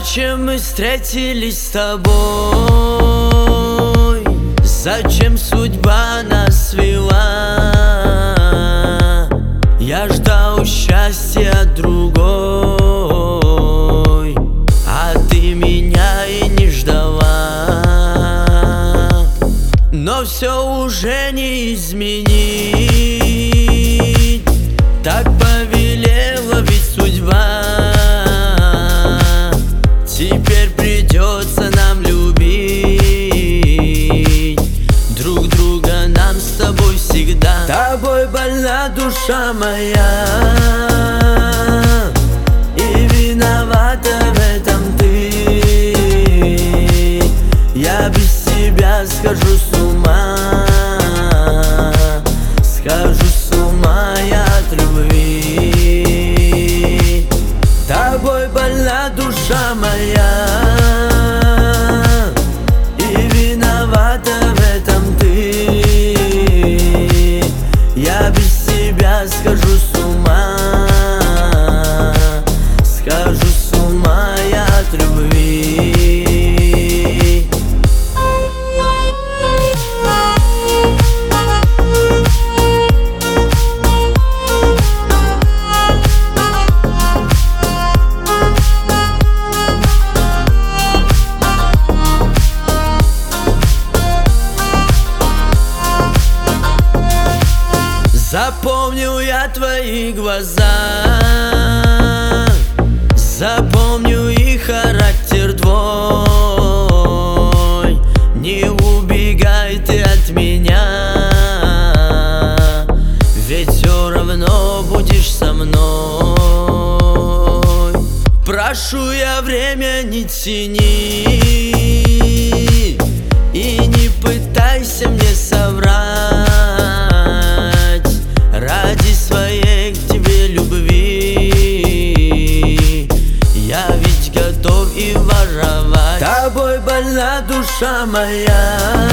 Зачем мы встретились с тобой? Зачем судьба нас свела? Я ждал счастья другой, а ты меня и не ждала. Но все уже не изменить, так повелела ведь судьба. Теперь придется нам любить друг друга, нам с тобой всегда. Тобой больна душа моя, и виновата в этом ты. Я без тебя схожу с ума, схожу с ума я от любви. Тобой больна душа моя, и виновата в этом ты. Я без тебя схожу с ума, схожу с ума я от любви. Запомнил я твои глаза, запомню и характер твой. Не убегай ты от меня, ведь все равно будешь со мной. Прошу я, время не тяни и не пытайся мне соврать. Ради своей к тебе любви я ведь готов и воровать. Тобой больна душа моя,